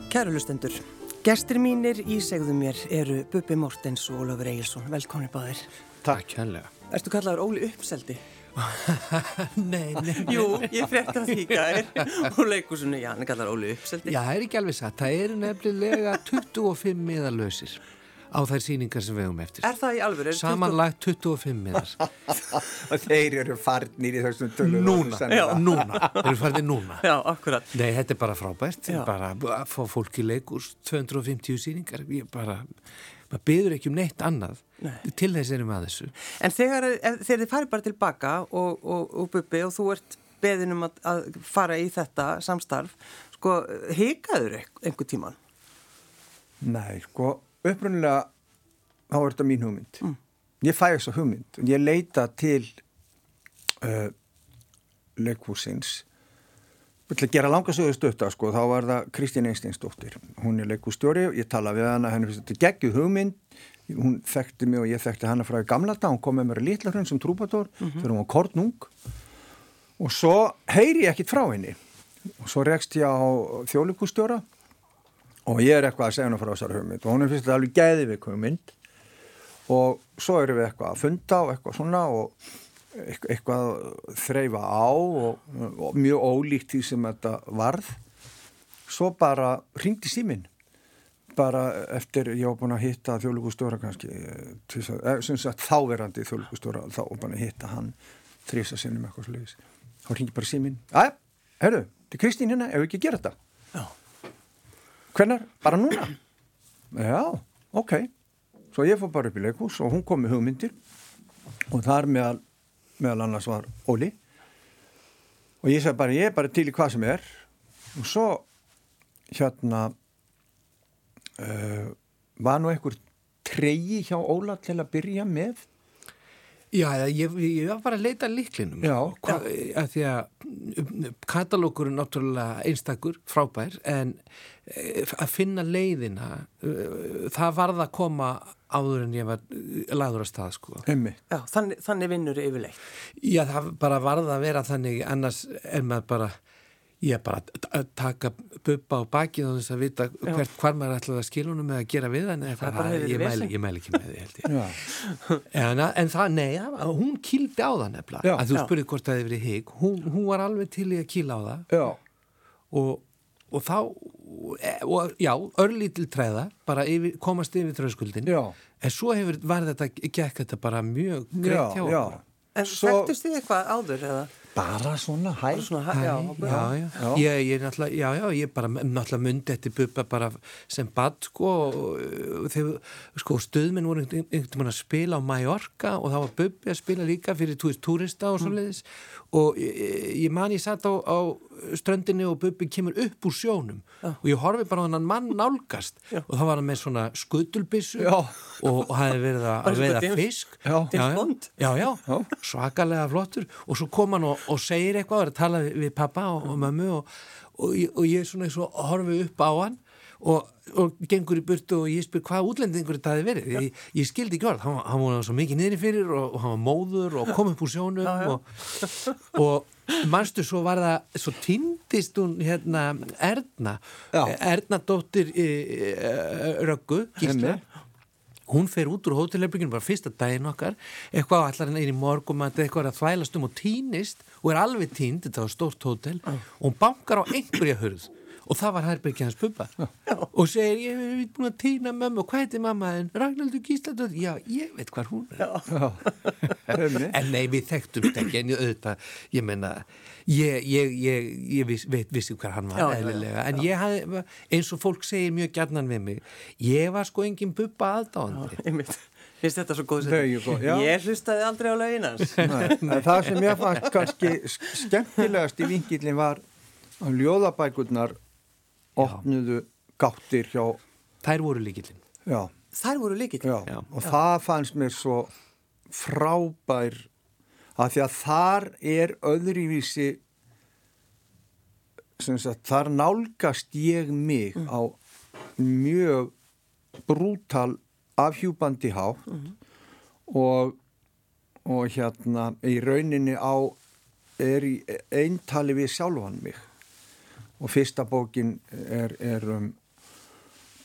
Kæru hlustendur, gestir mínir í segðu mér eru Bubbi Mortens og Ólafur Egilsson. Velkomnir báðir. Takk hérlega. Ertu kallaður Óli Uppseldi? Nei. Jú, ég frétti að því gær og leikhúsinu, já, hann er kallaður Óli Uppseldi. Já, það ekki alveg satt. Það eru nefnilega 25 miðalausir á þær sýningar sem við höfum eftir. Er það í alvöru? Samanlagt 25 miðar. Og þeir eru farnir í þessum tölum. Núna. Þeir eru farnir núna. Já, akkurat. Nei, þetta er bara frábært. Já. Bara að fá fólk í leikhús, 250 sýningar. Maður biður ekki neitt annað. Nei. Til þess erum við að þessu. En þegar þið farið bara tilbaka og Bubbi og þú ert beðin að fara í þetta samstarf, sko, hikaður einhver tíman? Nei, sko, upprunnilega þá er þetta mín hugmynd. Ég fæ þessa hugmynd og ég leita til leikhúsins. Til að gera langa sögu stutta, sko, þá var það Kristín Einsteinsdóttir. Hún er leikhússtjóri og ég talaði við hana, henni finnst þetta geggjuð hugmynd. Hún þekkti mig og ég þekkti hana frá í gamla dag. Hún kom með mér í Litla-Hraun sem trúbador þegar hún var kornung. Og svo heyri ég ekkit frá henni. Og svo rekst ég á þjóðleikhússtjóra og ég er eitthvað að segja hana frá þessar hugmynd. Og hún finnst þetta alveg geðveik hugmynd. Og svo erum við eitthvað að funda og eitthvað svona og eitthvað þreifa á og mjög ólíkt því sem þetta varð. Svo bara hringdi síminn. Bara eftir ég var búin að hitta þjóðleikhússtjóra kannski, sem sagt þáverandi þjóðleikhússtjóra, þá var búin að hitta hann 3 sinnum eitthvað svoleiðis. Þá hringi bara síminn. Heyrðu, þetta er Kristín hérna, ef við ekki gera þetta? Já. Hvenær? Bara núna? Já, ok. Svo ég fór bara upp í leikhús og hún kom með hugmyndir og þar meðal annars var Óli. Og ég sagði bara, ég er bara til í hvað sem er. Og svo var nú einhver tregi hjá Óla til að byrja með? Já, ég var bara að leita lyklinum. Já. Að því að katalógur er náttúrulega einstakur, frábær, en að finna leiðina, það varð að koma áður en ég var lagður að stað, sko. Einmitt. Já, þannig vinnur yfirleitt. Já, það bara varð að vera þannig, annars er maður bara, ég bara að taka Bubba á bakið og þess að vita hvar maður ætlaði að skila honum með að gera við hann, ég mæli ekki með því, held ég. En það, nei, hún kýldi á það nefnilega, að þú spurði hvort það hefði verið hik, hún var alveg til í að kýla á það. Já. Og þá, örlítil træða, bara komast yfir þröskuldin, en svo gekk þetta bara mjög greitt hjá okkur. En þekktust þið eitthvað áður, eða? Bara svona, hæ. Ég náttúrulega, ég bara náttúrulega mundi eftir Bubba bara sem bad, sko, og þegar, sko, stuðmenn voru einhvern veginn að spila á Mallorca og þá var Bubbi að spila líka fyrir túrista og svoleiðis og ég satt á ströndinni og Bubbi kemur upp úr sjónum og ég horfi bara á hann mann nálgast og þá var hann með svona skutulbissu og hafði verið að veiða fisk. Já, svakalega flottur og svo kom hann og segir eitthvað og er að tala við pappa og mömmu og ég svona svo horfi upp á hann og gengur í burtu og ég spyr hvað útlendingur þetta hefði verið. Ég skildi ekki orð, hann var svo mikið niðri fyrir og hann var móður og kom upp úr sjónum og manstu svo var það, svo týndist hún Erna dóttir Röggu, Gísla. Hún fer út úr hótelherberginu bara fyrsta daginn okkar, eitthvað allar henni í morgumat, eitthvað að þvælast og týnist og er alveg týnd, þetta var stórt hótel og hún bankar á einhverja hurð og það var herbergi hans Bubba og segir, ég hef búin að týna mömmu og hvað heitir mamma þinn? Ragnhildur Gísladóttir. Já, ég veit hvar hún er. En nei, við þekktum ekki en auðvitað, ég meina ég vissi hvar hann var eðlilega, en ég hafði, eins og fólk segir mjög gjarnan við mig, ég var sko engin Bubba aðdáandi. Finnst þetta svo góð setning? Ég hlustaði aldrei á lögin hans. Það sem ég fannst kannski skemmtilegast í vinkillin var að ljóðabækurnar opnuðu gáttir hjá... Þær voru lykillinn. Já. Þær voru lykillinn? Já. Og það fannst mér svo frábær að því að þar er öðruvísi sem sagt, þar nálgast ég mig á mjög brútal afhjúpandi hátt og í rauninni er í eintali við sjálfan mig og fyrsta bókin er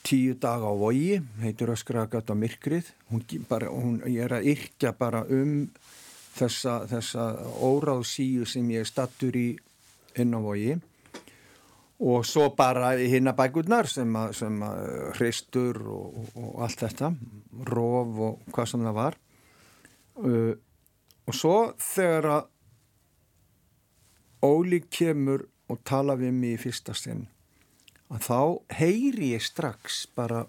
10 daga á Vogi, heitir Öskragata myrkrið. Ég að yrkja bara þessa óráðsíu sem ég stattur í inn á Vogi. Og svo bara hinna bækurnar sem að hreistur og allt þetta, rof og hvað sem það var. Og svo þegar að Óli kemur og tala við mig í fyrsta sinn, að þá heyri ég strax bara,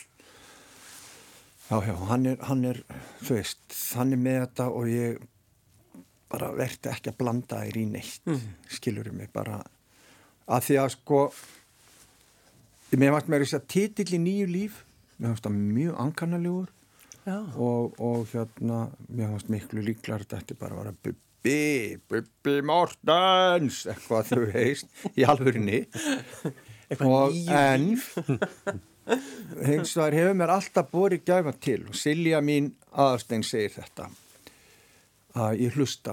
hann er, þú veist, hann er með þetta og ég bara verði ekki að blanda þér í neitt, skilurðu mig bara, að því að sko, mér fannst mér þess að titill í Nýju líf, mér fannst það mjög ankannalegur og mér fannst miklu líklar þetta bara var að Bubbi Mortens, eitthvað þú veist, í alvörinni. Og en hins vegar hefur mér alltaf borið gæfa til og Silja mín Aðalstein segir þetta að ég hlusta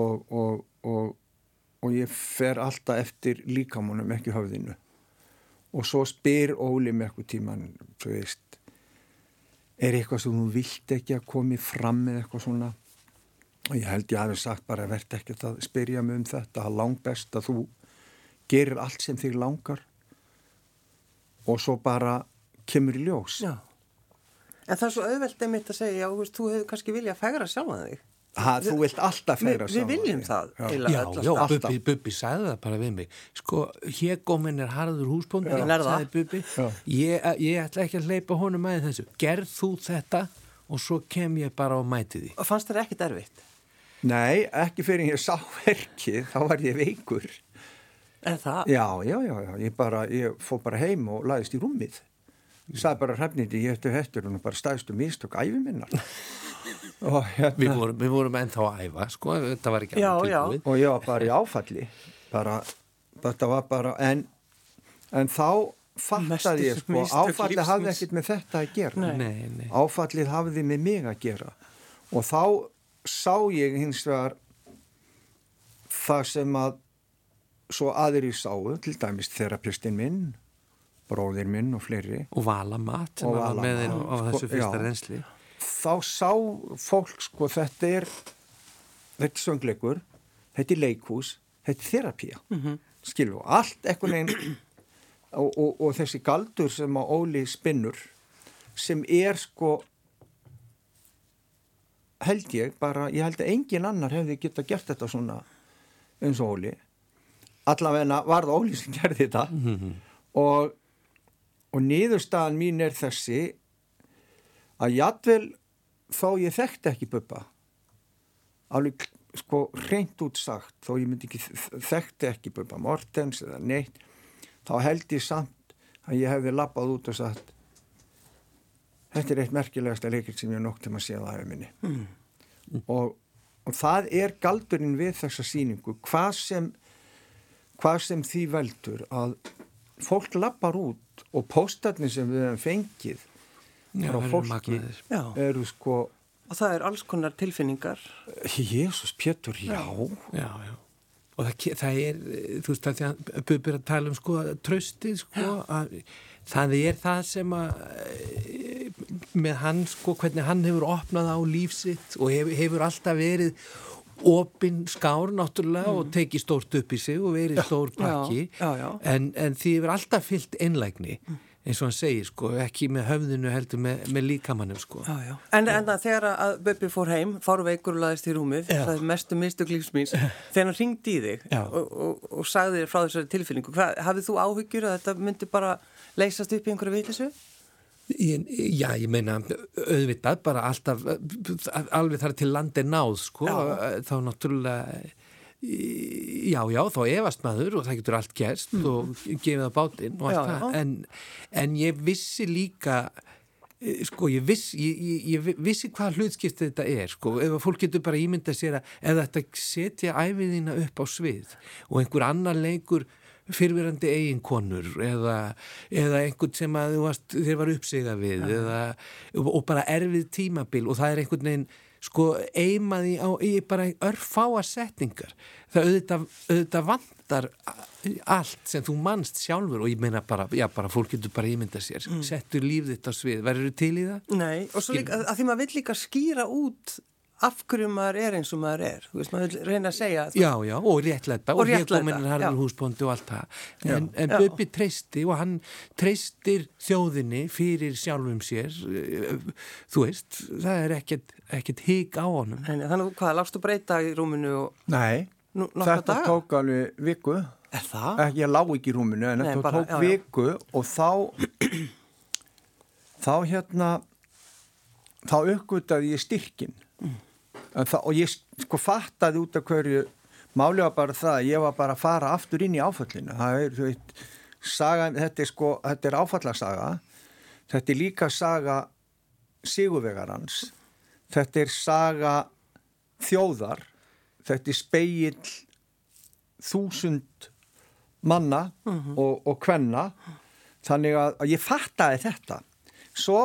og ég fer alltaf eftir líkamunum, ekki höfðinu og svo spyr Óli með eitthvað tíman, þú veist eitthvað sem þú vilt ekki að komi fram með eitthvað svona og ég held ég hafi sagt bara verð ekki að spyrja mig þetta, það er langbest að þú gerir allt sem þig langar og svo bara kemur í ljós. Já. En það er svo auðvelt einmitt að segja, já, þú hefur kannski viljað fegra sjálfan þig. Þú vilt alltaf fegra sjálfan þig. Við viljum það. Já, Bubbi sagði það bara við mig. Sko, hégóminn er harður húsbóndi, sagði Bubbi. Ég ætla ekki að hleypa honum að þessu. Gerð þú þetta og svo kem ég bara og mæti því. Og fannst þér ekkert erfitt? Nei, ekki fyrir ég sá verkið, þá var ég veikur. En það? Já, ég fór bara heim og lagðist í rúmið. Ég sagði bara Hrafnhildi, ég ætti hættur og bara stæðstu mistök ævi minnar. Við vorum ennþá að æfa, sko, þetta var ekki alveg tilbúið. Og ég var bara í áfalli, þetta var bara, en þá fattaði ég, sko, áfallið hafði ekkert með þetta að gera. Nei. Áfallið hafði með mig að gera. Og þá sá ég hins vegar það sem að svo aðrir sáu, til dæmis þerapistinn minn, bróðir minn og fleiri. Og Valamat sem var með þeim á þessu fyrsta reynsli. Þá sá fólk, sko, þetta er söngleikur, þetta er leikhús, þetta er þerapía. Skilur, allt eitthvað neginn og þessi galdur sem að Óli spinnur, sem er, sko, held ég held að engin annar hefði getað gert þetta svona eins og Óli. Allavega var það Óli sem gerði þetta og niðurstaðan mín er þessi að jafnvel þó ég þekkti ekki Bubba alveg sko hreint út sagt þó ég myndi ekki þekkti ekki Bubba Mortens eða neitt þá held ég samt að ég hefði labbað út og sagt þetta er eitt merkilegasta leikrit sem ég nokk til að sé það af minni og það er galdurinn við þessa sýningu hvað sem því veldur að fólk lappar út og póstarnir sem við hefum fengið frá fólki eru sko og það er alls konar tilfinningar Jesús Pétur, já og það er þú veist að því að Bubbi er að tala um sko traustið sko að það er það sem að með hann sko hvernig hann hefur opnað á líf sitt og hefur alltaf verið opin skár náttúrulega og tekið stórt upp í sig og verið stór pakki en því hefur alltaf fyllt einlægni eins og hann segir sko ekki með höfðinu heldur með líkamannum sko En þegar að Bubbi fór heim fárveikur og laðist í rúmið það er mestu mistök lífsmíns þegar hann hringdi í þig og sagði þér frá þessari tilfinningu hafið þú áhyggjur að þetta myndi bara leysast upp í einhverju vitleysu? Já, ég meina auðvitað bara alltaf alveg þar til landi náð sko þá náttúrulega já, þá efast maður og það getur allt gerst og gefið á bátinn og allt það en ég vissi líka sko, ég vissi hvað hlutskiptið þetta er sko, ef fólk getur bara ímyndað sér að ef þetta setja æviðina upp á svið og einhver annar leikur fyrrverandi eiginkonur eða einhvern sem að þér var uppsigað við og bara erfið tímabil og það er einhvern veginn sko eimaði í bara örfáa setningar. Það auðvitað vantar allt sem þú manst sjálfur og ég meina bara fólk getur bara ímynda sér. Settur líf þitt á svið. Verður þú til í það? Nei, og svo líka, að því maður vill líka skýra út af hverju maður eins og maður þú veist, maður vil reyna að segja Já, og réttlæta og réttlæta harður húsbóndi og allt það en Bubbi treysti og hann treystir þjóðinni fyrir sjálfum sér þú veist, það ekkert hik á honum. Þannig að hvað, lagstu breyta í rúminu og Nei, þetta tók alveg viku. Það? Ég lá ekki í rúminu en þetta tók viku og þá uppgötaði ég styrkin og ég sko fattaði út af hverju málið var bara það að ég var bara að fara aftur inn í áföllinu. Þetta er áfallasaga, þetta er líka saga sigurvegarans, þetta er saga þjóðar, þetta er spegill 1000 manna og kvenna, þannig að ég fattaði þetta. Svo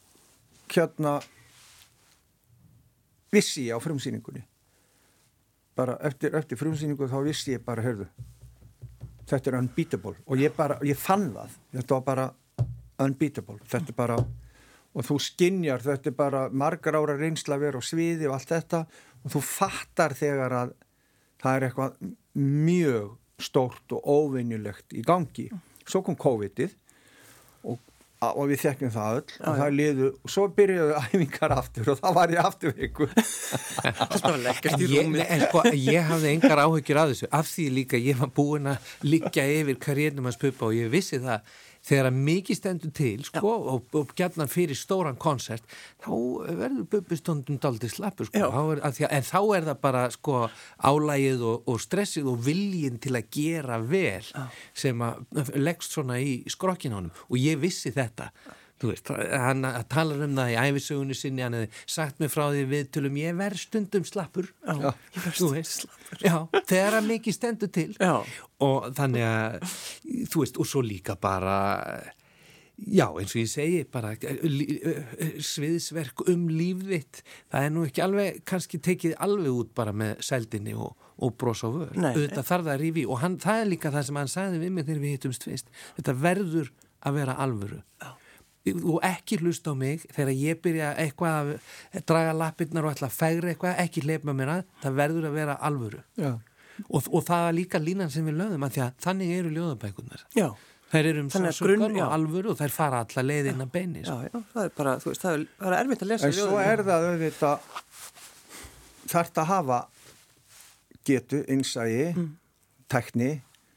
vissi ég á frumsýningunni bara eftir frumsýningu þá vissi ég bara, heyrðu, þetta er unbeatable og ég fann það, þetta var bara unbeatable, þetta er bara og þú skynjar, þetta er bara margar ára reynsla að vera á sviði og allt þetta og þú fattar þegar að það er eitthvað mjög stórt og óvenjulegt í gangi. Svo kom COVID-ið og við þekkjum það öll og það liðu og svo byrjuðu æfingar aftur og þá var ég aftur viku. Ég hafði engar áhyggjur af þessu af því líka ég var búin að liggja yfir karriérnum að Bubba og ég vissi það þegar mikið stendur til sko, og gjarnan fyrir stóran konsert þá verður Bubbi stundum dálítið slappur sko, en þá er það bara sko, álagið og stressið og viljinn til að gera vel sem að leggst svona í skrokkin á honum og ég vissi þetta. Þú veist, hann talar það í ævisögunni sinni, hann hefði sagt mér frá því viðtölum, ég verð stundum slappur. Ég verð stundum slappur. Já, þegar að mikið stendur til. Já. Og þannig að, þú veist, og svo líka bara, já, eins og ég segi, bara sviðsverk líf þitt. Það er nú ekki alveg, kannski tekið alveg út bara með sældinni og bros á vör. Auðvitað þarf það að rífi og það er líka það sem hann sagði við mig þegar við hittumst fyrst. Þetta verður að vera alvöru. Já. Og ekki hlusta á mig þegar ég byrja eitthvað að draga lappirnar og ætla að fegra eitthvað, ekki hleypa mér að, það verður að vera alvöru. Já. Og það er líka línan sem við lögðum að því að þannig eru ljóðabækurnar. Já. Þær eru sásökan og alvöru og þær fara alla leiðina beini. Já, það er bara, þú veist, það er erfitt að lesa ljóðabækurnar. En svo er það auðvitað, þarft að hafa getu, innsæi, tækni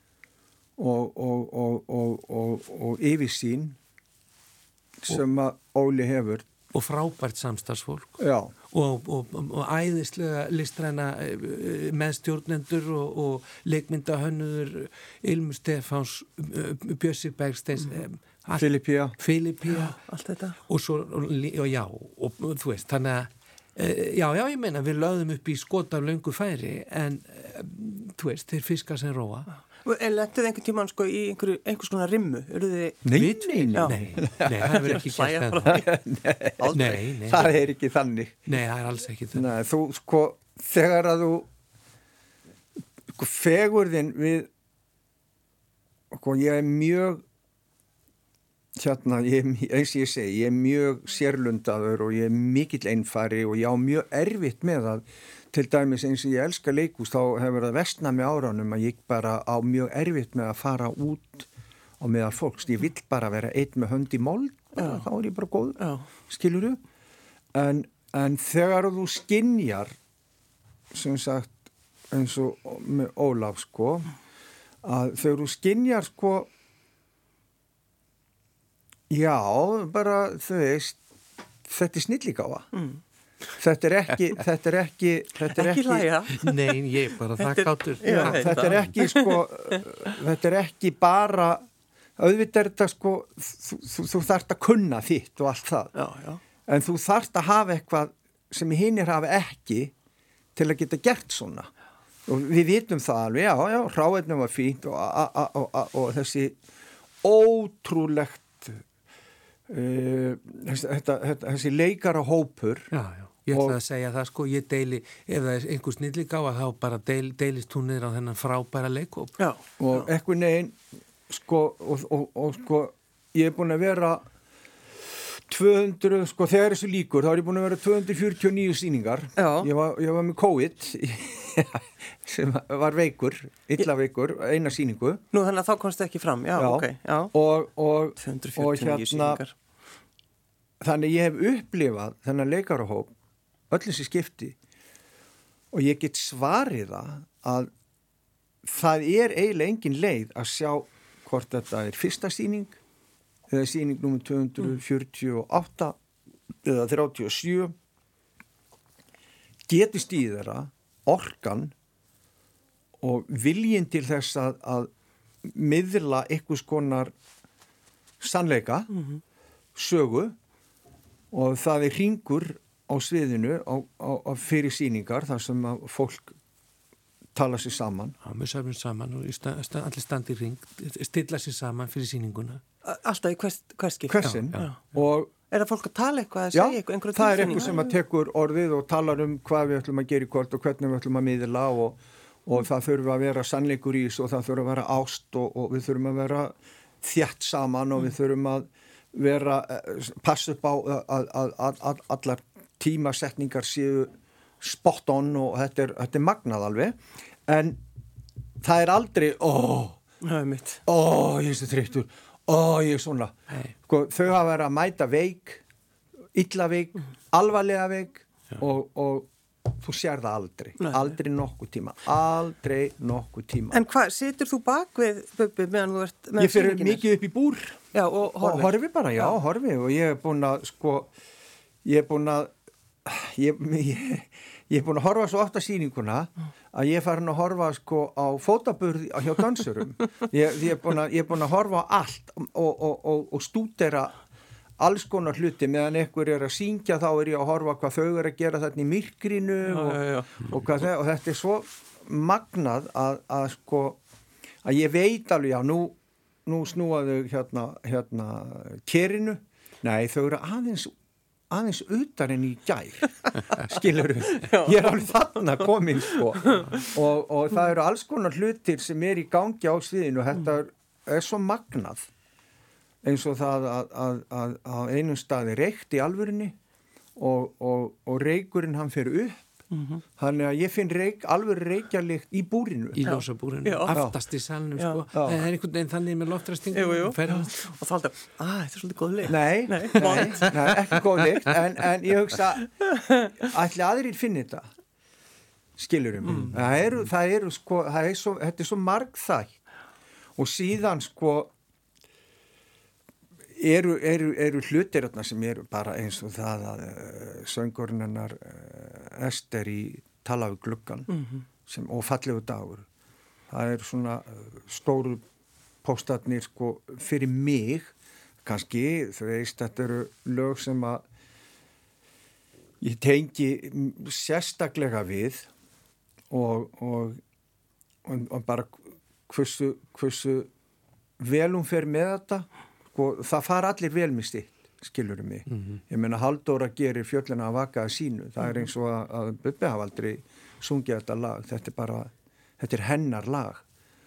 og yfirsýn sem að Óli hefur og frábært samstarfsfólk og æðislega listræna meðstjórnendur og leikmyndahönnuður Ilmur Stefáns, Bjössi Bergsteins Filippía allt þetta og svo og þú veist þannig að ég meina við lögðum upp í skot af löngu færi en þú veist þeir fiskar sem róa. En lentuð einhvern tímann sko í einhvers konar rimmu? Nei, það hefur ekki gert það. Nei. Það er ekki þannig. Nei, það er alls ekki þannig. Nei, þú sko, þegar að þú sko, fegurðin við sko, ég er mjög eins og ég segi, ég er mjög sérlundaður og ég er mikill einfari og ég á mjög erfitt með að til dæmis eins og ég elska leikhús þá hefur það versnað með áránum að ég bara á mjög erfitt með að fara út á meðal fólks. Ég vill bara vera einn með hönd í mold, þá er ég bara góð, skilurðu? En þegar þú skynjar, sem sagt, eins og með Ólaf, sko, að þegar þú skynjar, sko, já, bara, þú veist, þetta er snilligáfa. Þetta er ekki hlæja. Nei, ég bara þakkátur. Þetta er ekki sko þetta er ekki bara auðvitað er þetta sko þú þarft að kunna þitt og allt það. Já. En þú þarft að hafa eitthvað sem hinir hafa ekki til að geta gert svona. Og við vitum það alveg, já, hráefnum var fínt og þessi ótrúlegt þessi leikara hópur Ég ætla að segja það sko, ég deili, ef það einhver snillig á að þá bara deilist hún niður á þennan frábæra leikhóp. Já. Og eitthvað neginn, sko, og sko, ég er búin að vera 200, sko, þegar þessu líkur, þá er ég búin að vera 249 sýningar. Já. Ég var með COVID, sem var veikur, illa veikur, eina sýningu. Nú, þannig að þá komst það ekki fram, já. Ok, já. Og 249 sýningar. Þannig ég hef upplifað þennan leikarahóp öll þessi skipti og ég get svarið að það er eiginlega engin leið að sjá hvort þetta er fyrsta sýning eða sýning númer 248 eða 37 getist í þeirra orkan og viljinn til þess að miðla einhvers konar sannleika, sögu og það er hringur á sviðinu á fyrir sýningar þar sem að fólk tala sér saman. Já, við safnum saman og allir standi í hring, stilla sér saman fyrir sýninguna. Alltaf í hverskip. Hversin. Og er það fólk að tala eitthvað að segja eitthvað? Já, það er eitthvað sem að tekur orðið og talar um hvað við ætlum að gera í kvöld og hvernig við ætlum að miðla og það þurfum að vera sannleikur í þessu og það þurfum að vera ást og við þurfum að vera þétt saman og við þurfum að vera, passa upp á að allar tímasetningar séu spot on og þetta er magnað alveg en það er aldrei ég er svo þreyttur ég er svona sko, þau hafa verið að mæta veik illa veik, alvarlega veik og þú sér það aldrei nokkuð tíma En hvað, situr þú bak við Bubbi meðan þú ert með ég fyrir mikið upp í búr og horfi bara, horfi og ég er búin að sko, ég er búin að horfa svo oft á sýninguna að ég er farin að horfa sko á fótaburði hjá dansurum ég er búin að horfa á allt og stúdera alls konar hluti meðan einhver er að syngja þá er ég að horfa hvað þau er að gera þarna í myrkrinu og þetta er svo magnað að sko að ég veit alveg nú snúaðu hérna kerinu nei þau eru aðeins utan en í gær skilur ég er alveg þarna komin sko og það eru alls konar hlutir sem er í gangi á sviðinu og þetta er svo magnað eins og það að á einum staði reykt í alvörinni og reykurinn hann fer upp þannig að ég finn alvöru reykjarlykt í búrinu í ljósabúrinu, aftast í salnum sko. Það er einhvern veginn þannig með loftræstingu og þá alltaf, þetta er svolítið góð lykt nei, ekki góð lykt en ég hugsa ætli aðrir finni þetta skilurum það eru sko, þetta er svo margþætt og síðan sko eru hlutir sem eru bara eins og það að söngurinn hennar Ester í Tala við gluggan og Fallegu dagur það eru svona stóru póstarnir sko fyrir mig kannski, þú veist, þetta eru lög sem að ég tengi sérstaklega við og bara hversu vel hún fer með þetta sko, það fara allir vel með still skilurum mig. Ég meina Halldóra gerir Fjöllina að vaka að sínu. Það er eins og að Bubbi hafa aldrei sungið þetta lag. Þetta er hennar lag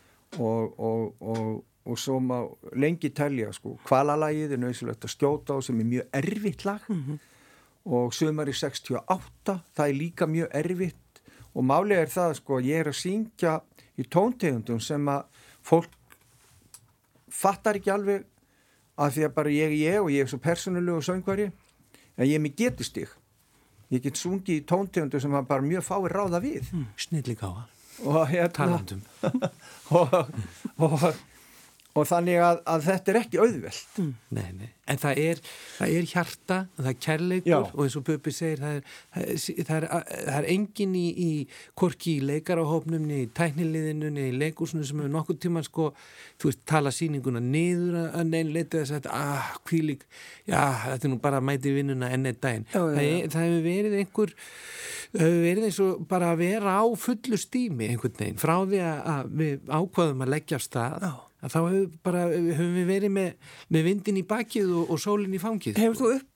og svo má lengi telja sko. Hvalalagið er nauðsynlegt að skjóta á sem er mjög erfitt lag og Sumari 68 það er líka mjög erfitt og málið er það sko ég er að syngja í tóntegundum sem að fólk fattar ekki alveg að því að bara ég og ég er svo persónulegu söngvari en ég er með getustig ég get sungið í tóntegundu sem að bara mjög fáir ráða við snilligáfa og talandum og þannig að þetta er ekki auðvelt Nei, en það er hjarta það er kærleikur og eins og Bubbi segir það er engin í hvorki í leikarahópnum niður í tækniliðinu, niður í leikursinu sem hefur nokkuð tíma sko, þú veist, tala sýninguna niður að neinn leita þess að hvílík, þetta er nú bara að mæti vinnuna enn eitt daginn það hefur verið eins og bara að vera á fullu stími einhvern veginn, frá því að við ákvaðum að leggja af stað að þá höfum við verið með vindin í bakið og sólin í fangið. Hefur þú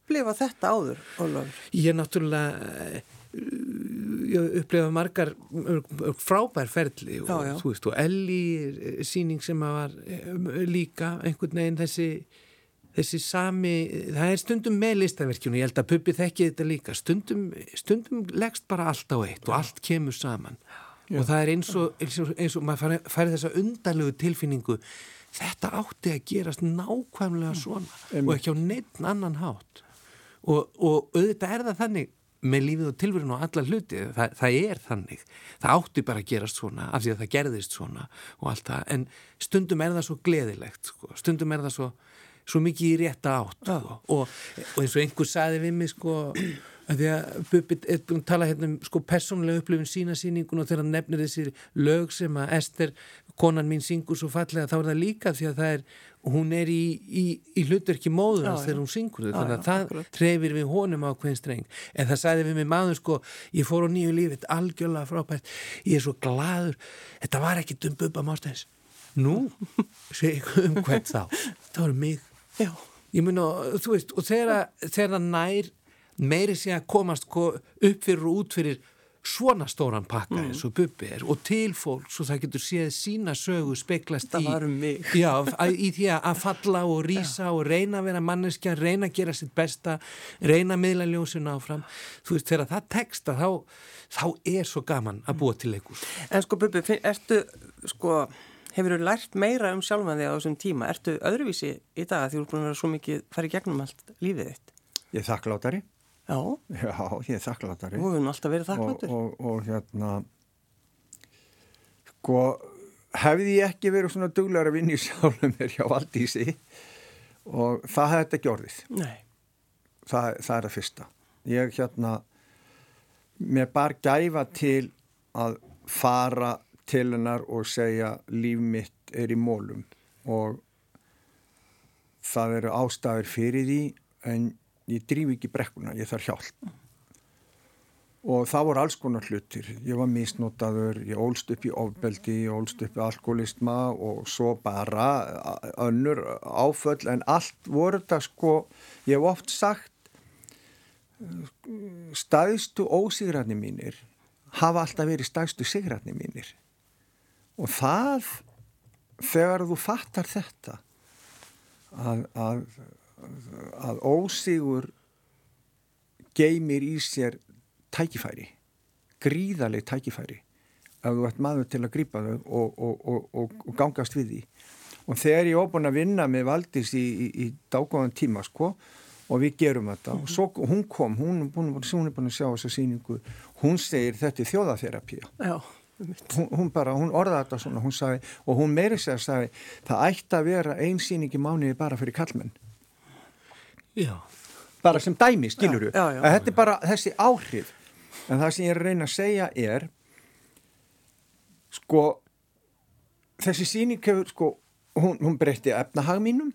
upplifa þetta áður, Ólafur? Ég náttúrulega ég upplifa margar frábær ferli og já. þú veist, og Ellie sýning sem var líka einhvern veginn þessi sami, það stundum með listaverkjunu, ég held að Bubbi þekki þetta líka, stundum leggst bara allt á eitt og allt kemur saman og það eins og maður færi þessa undarlegu tilfinningu, þetta átti að gerast nákvæmlega svona og ekki á neinn annan hátt og auðvitað það þannig með lífið og tilverun og alla hluti, það þannig, það átti bara að gerast svona af því að það gerðist svona og allt það, en stundum það svo gleðilegt, sko. Stundum það svo mikið í rétta átt sko. og eins og einhver sagði við mig sko, að því að Bubbi tala hérna sko, persónulega upplifun sína sýningun og þegar hann nefnir þessi lög sem að Ester, konan mín, syngur svo fallega, þá það líka því að hún í hlutverki móður hans þegar hún syngur þannig að það hreyfir við honum á hvern streng en það sagði við mig maður sko, ég fór á nýju lífið, algjörlega frábært ég svo glaður, þetta var ekkit Bubba Mortens nú, segi hvern þá það var mig ég mun og þú veist, og þegar það nær meiri sé að komast upp fyrir og út fyrir svona stóran pakka eins og Bubbi og til fólk svo það getur séð sína sögu speglast í því að falla og rísa og reyna að vera manneskja, reyna að gera sitt besta, reyna að miðla ljósuna áfram. Þú veist, þegar það teksta þá svo gaman að búa til leikhús. En sko Bubbi, hefur þú lært meira sjálfan þig á þessum tíma? Ertu öðruvísi í dag því þú búin að vera svo mikið farið gegnum allt lífið þitt? Ég er þakklátari. Já, ég er þakklátari. Þú hefur alltaf verið þakklátur. Og hérna, sko, hefði ég ekki verið svona duglegar að vinna í sjálfum mér hjá Valdísi og það hefði þetta ekki orðið. Nei. Það er það fyrsta. Ég mér bar gæfa til að fara til hennar og segja líf mitt í mólum og það eru ástæður fyrir því en ég drífi ekki brekkuna, ég þarf hjálp. Og það voru alls konar hlutir. Ég var misnotaður, ég ólst upp í ofbeldi, ég ólst upp í alkoholisma og svo bara önnur áföll, en allt voru þetta sko, ég hef oft sagt, stæðstu ósigrarnir mínir hafa alltaf verið stæðstu sigrarnir mínir. Og það, þegar þú fattar þetta, að ósigur geymir í sér tækifæri, gríðaleg tækifæri ef þú ert maður til að grípa þau og gangast við því. Og þegar ég var búin að vinna með Valdís í dágóðan tíma sko, og við gerum þetta og svo hún kom, hún er búin að sjá þessa sýningu, hún segir þetta er þjóðaþerapía. Já. Hún orðaði þetta svona, hún sagði, og hún meiri segja sagði, það ætti að vera ein sýning í mánuði bara fyrir kallmenn. Já. Bara sem dæmi, skilurðu. Já. Þetta er bara þessi áhrif. En það sem ég er að reyna að segja er, sko, þessi sýning hefur, sko, hún breytti efnahag mínum,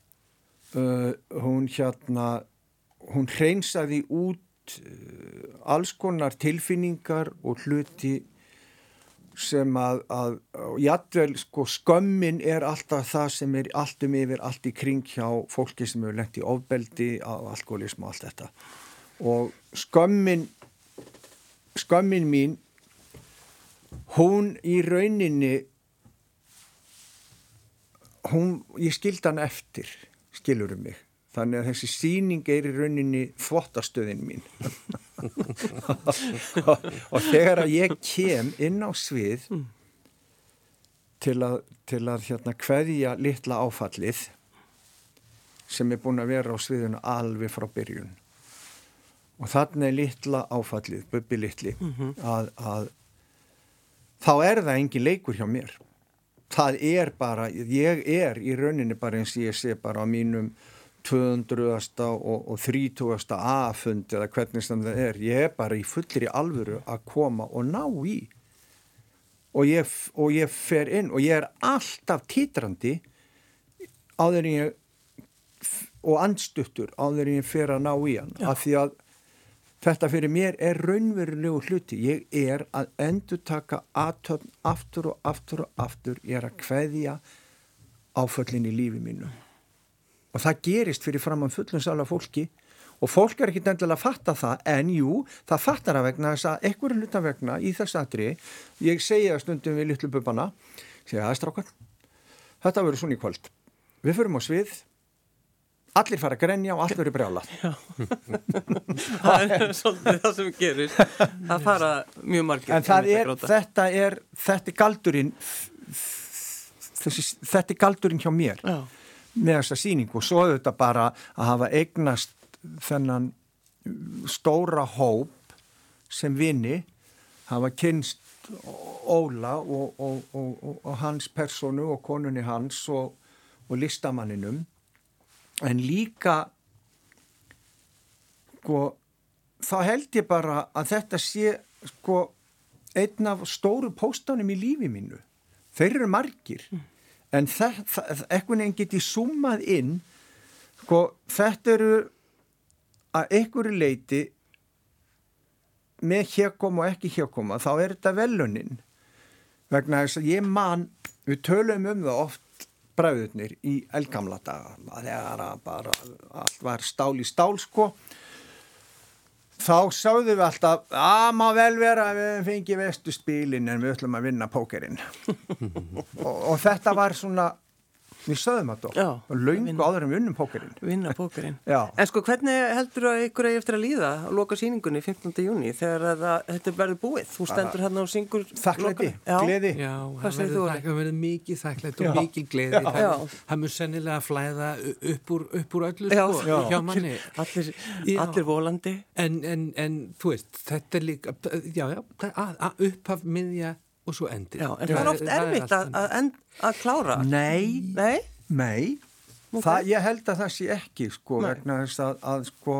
hún hreinsaði út alls konar tilfinningar og hluti sem að jafnvel sko skömmin er alltaf það sem er allt yfir, allt í kring hjá fólki sem hefur lent í ofbeldi, alkoholism og allt þetta. Og skömmin mín, hún í rauninni, ég skildi hann eftir, skilurðu mig. Þannig að þessi sýning er í rauninni þvottastöðin mín. og þegar að ég kem inn á svið til að kveðja litla áfallið sem er búin að vera á sviðinu alveg frá byrjun. Og þarna er litla áfallið, Bubbi litli, að þá er það engin leikur hjá mér. Það er bara, ég er í rauninni bara eins og ég sé bara á mínum 200. og 30. A-fund eða hvernig sem það er. Ég er bara í fullri alvöru að koma og ná í. Og ég fer inn og ég er alltaf titrandi áður en og andstuttur áður en ég fer að ná í hann. Af því að þetta fyrir mér er raunverulegu hluti. Ég er að endurtaka athöfn aftur og aftur og aftur. Ég er að kveðja áföllin í lífi mínu. Og það gerist fyrir framan fullum sala fólki og fólk ekki endilega að fatta það, en jú, það fattar að vegna þess að einhverju hluta vegna í þess aðri, ég segja stundum við litlu bubbana, segja strákar, þetta verður svona í kvöld, við förum á svið, allir fara að grenja og allir eru brjálað. Já, það svolítið það sem gerist, það fara mjög margir. En þetta er galdurinn, þetta er galdurinn hjá mér. Já. Með þessa sýningu og svo auðvitað bara að hafa eignast þennan stóra hóp sem vini, hafa kynst Óla og hans persónu og konunni hans og listamanninum, en líka sko, þá held ég bara að þetta sé sko einn af stóru póstunum í lífi mínu. Þeir eru margir. En einhvern veginn geti súmað inn, sko, þetta eru að einhverju leiti með hérkoma og ekki hérkoma, þá er þetta velunin. Vegna þess að ég man, við tölum það oft bræðurnir í eldgamla daga, þegar bara allt var stál í stál, sko. Þá sáðum við alltaf, má vel vera að við fengi vestu spilin en við ætlum að vinna pókerinn. og þetta var svona, við sögðum þetta og löngu áður en við unnum pókerinn. Vinna pókerinn. En sko, hvernig heldur að ykkur eigi eftir að líða að loka sýningunni 15. júní þegar þetta verður búið? Þú stendur hérna og syngur þakklæti, gleði. Já, það verður mikið þakklæti og mikið gleði. Það mun sennilega flæða upp úr öllu sko, hjá manni. Allir volandi. En þú veist, þetta er líka upphaf, miðja og svo endir. Já, en það er oft erfitt að klára. Nei. Okay. Ég held að það sé ekki, sko, vegna þess að sko,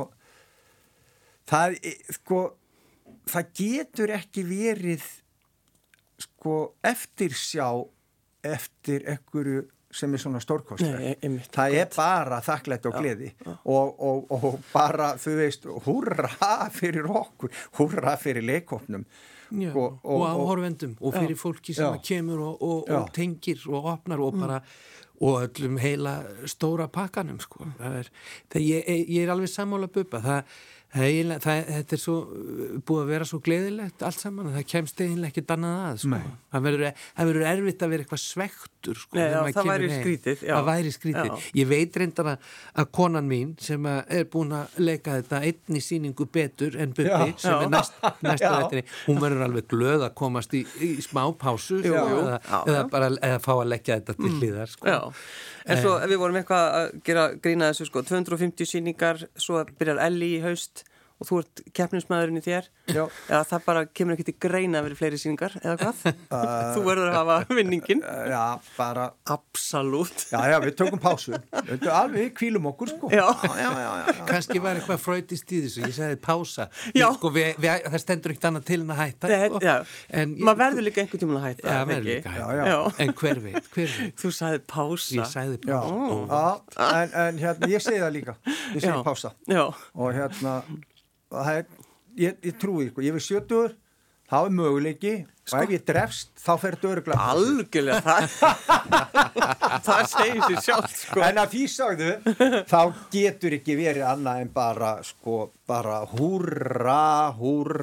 það getur ekki verið, sko, eftirsjá eftir einhverju sem er svona stórkostlegt. Það er bara þakklæti og gleði og bara, þú veist, húrra fyrir okkur, húrra fyrir leikhópnum. Já, og áhorfendum og fyrir fólki sem kemur og tengir og opnar og bara og öllum heila stóra pakkanum sko. Ég er alveg sammála Bubba, þetta er svo búið að vera svo gleðilegt allt saman að það kemst eiginlega ekki annað að sko. Það verður erfitt að vera eitthvað svektur sko. Það væri skrítið. Það væri skrítið. Ég veit reyndar að konan mín sem er búin að leika þetta einni sýningu betur en Bubbi sem er næsta þættinni, hún verður alveg glöð að komast í smá pásu eða fá að leggja þetta til hliðar sko. En svo við vorum eitthvað að gera grína þessu sko, 250 sýningar, svo byrjar Elli í haust og þú ert keppnismæðurinn í þér. Já, það bara kemur ekki til greina að vera fleiri sýningar, eða hvað? Þú verður að hafa vinningin. Já, bara... Absolutt. Já, við tökum pásu. Alveg kvílum okkur, sko. Já. Kannski var eitthvað freudist í þessu, ég sagði pása. Sko, það stendur ekkert annað til en að hætta. Já, maður verður líka einhvern tímann að hætta. Já, verður líka að hætta. En hver veit? Þú sagði pása. Ég sagði pása. En hérna, ég segi það líka. Ég segi pása. Já. Og hérna... Ég trúi ykkur, ég er 70, þá er möguleiki og ef ég drefst, þá fer þetta örugglega. Algjörlega, það segir sér sjálf sko. En að því sagðu, þá getur ekki verið annað en bara, sko, bara húrra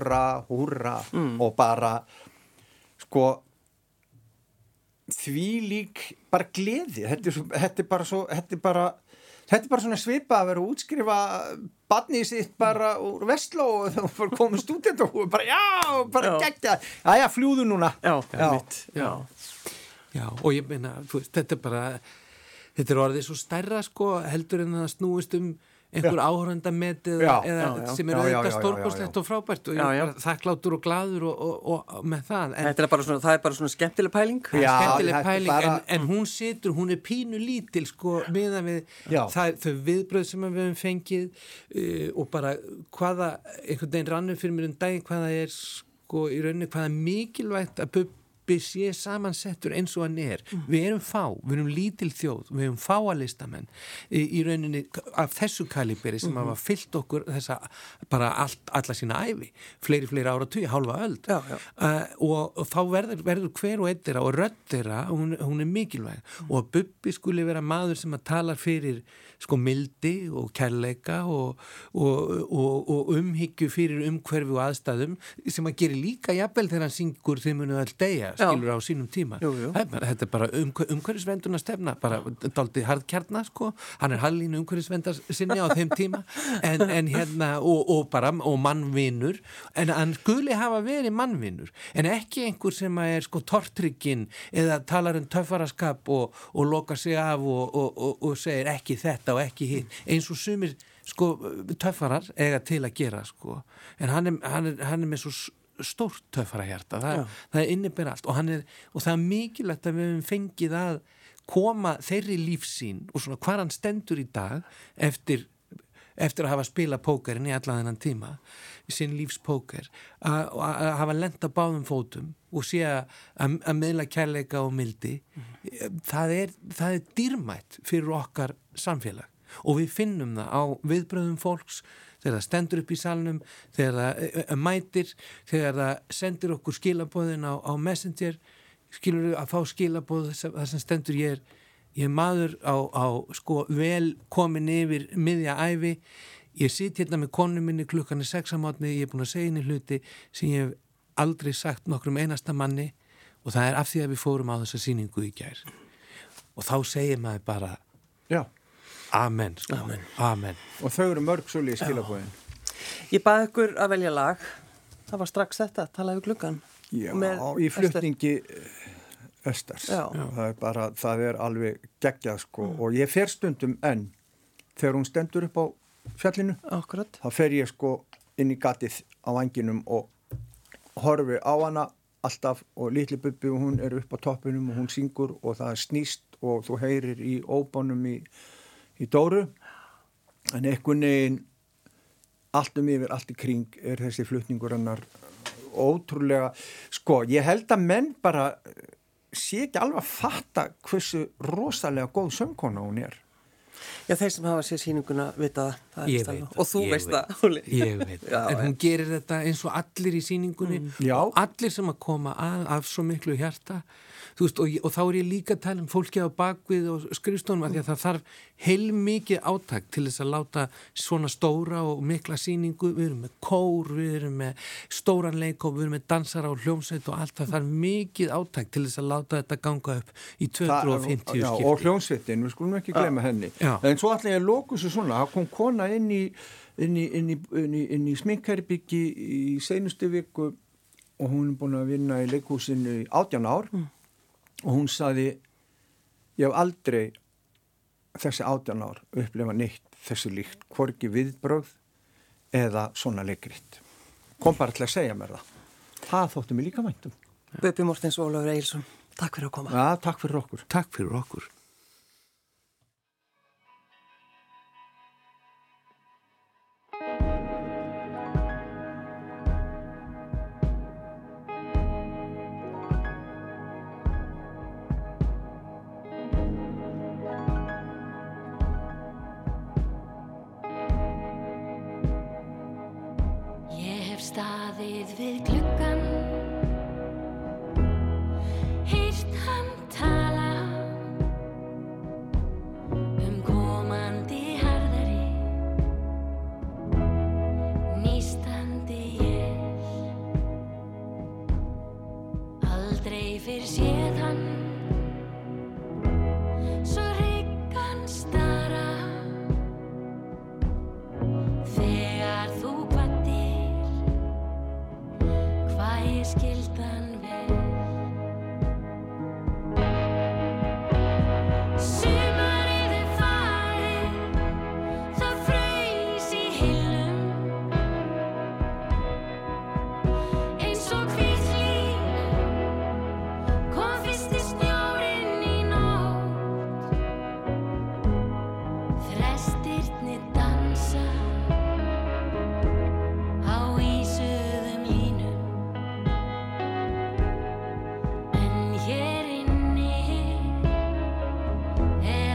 og bara, sko, því lík bara gleði. Þetta er bara svona svipa að vera að útskrifa barnið sitt bara úr Vestló og þá komið stúdent og bara gegja. Já, fljúðu núna. Já, og ég meina, þetta er bara, þetta er orðið svo stærra sko, heldur en það snúist einhver áhorfendamet eða sem er auðvitað stórkostlegt og frábært og ég er þakklátur og glaður og með það. Það er bara svona skemmtileg pæling. Skemmtileg pæling, en hún er pínu lítil sko meðan við þau viðbröð sem við höfum fengið og bara hvaða einhvern veginn rannur fyrir mér daginn hvaða er sko í rauninni hvaða mikilvægt að Bubbi sé samansettur eins og hann við erum lítil þjóð, við erum fáa listamenn í rauninni af þessu kaliberi sem hafa fyllt okkur þessa bara alla sína ævi, fleiri áratugi, hálfa öld og þá verður hver og einn þeirra og rödd þeirra, hún mikilvæg og að Bubbi skuli vera maður sem að talar fyrir sko mildi og kærleika og umhyggju fyrir umhverfi og aðstæðum sem að gera líka jafnvel þegar hann syngur Þið munu öll deyja, skilur á sínum tíma. Þetta bara umhverfisvenduna stefna, bara dálítið harðkjarna sko, hann halínu umhverfisvendar sinni á þeim tíma en hérna og mannvinur, en hann skuli hafa verið mannvinur, en ekki einhver sem er sko tortrygginn eða talar töffaraskap og lokar sig af og segir ekki þetta og ekki hitt, eins og sumir sko töffarar eiga til að gera sko, en hann er með svo stórt töffarahjarta, það innibera allt og það er mikilvægt að við höfum fengið að koma þeirri lífsýn og svona hvar hann stendur í dag eftir að hafa spilað pókerinn í allan þennan tíma, sinn lífspóker, að hafa lent á báðum fótum og sé að miðla kærleika og mildi, það er dýrmætt fyrir okkar samfélag og við finnum það á viðbröðum fólks þegar það stendur upp í salnum, þegar það mætir, þegar það sendir okkur skilaboðin á Messenger, skilur við að fá skilaboð það sem stendur ég er maður á sko vel komin yfir miðja ævi, ég sit hérna með konu minni klukkan 6 á morgni, ég er búin að segja henni hluti sem ég hef aldrei sagt nokkrum einasta manni og það er af því að við fórum á þessa sýningu í gær og þá segir maður bara Amen, sko. Amen. Og þau eru mörg svolítið í skilabóðin. Ég baði ykkur að velja lag. Það var strax þetta, talaði við gluggan. Já, í flutningi Östars. Það er alveg geggjað sko og ég fer stundum enn þegar hún stendur upp á fjallinu. Akkurat. Þá fer ég sko inn í gatið á vanginum og horfi á hana alltaf og litli Bubbi og hún er upp á toppinum og hún syngur og það snýst og þú heyrir í óbánum í Dóru, en einhvern veginn allt yfir, allt í kring er þessi flutningur hennar ótrúlega, sko, ég held að menn bara sé ekki alveg að fatta hversu rosalega góð söngkona hún er. Já, þeir sem hafa sér sýninguna vita það. Ég veit það. Og þú veist það. Ég veit það. En hún gerir þetta eins og allir í sýningunni. Og allir sem að koma af svo miklu hjarta. Þú veist, og þá er ég líka að tala fólki á bakvið og skrifstofnum að því að það þarf heilmikið átak til þess að láta svona stóra og mikla sýningu. Við erum með kór, við erum með stóran leikóp, við erum með dansara og hljómsveit og allt. Það þarf mikið átak til þess að láta þetta ganga upp í 250 skipti. Og hljómsveitin, við skulum ekki gleyma henni. En svo ætla ég að loka þessu svona, það kom kona inn í sminkherbyggi í seinustu viku og hún er búin að vinna í leikhúsinu í 18 ár og hún sagði ég hef aldrei þessi 18 ár upplifa neitt þessu líkt, hvorki viðbrögð eða svona leikrit. Kom bara til að segja mér það. Það þótti mig líka væntum. Bubbi Mortens og Ólafur Egilsson, takk fyrir að koma. Já, takk fyrir okkur. Takk fyrir okkur. Staðið við gluggann, heyrt hann tala komandi harðari, nístandi aldrei fyrr séð hann, svo hryggan stara, þegar þú kvaddir, hvað ég er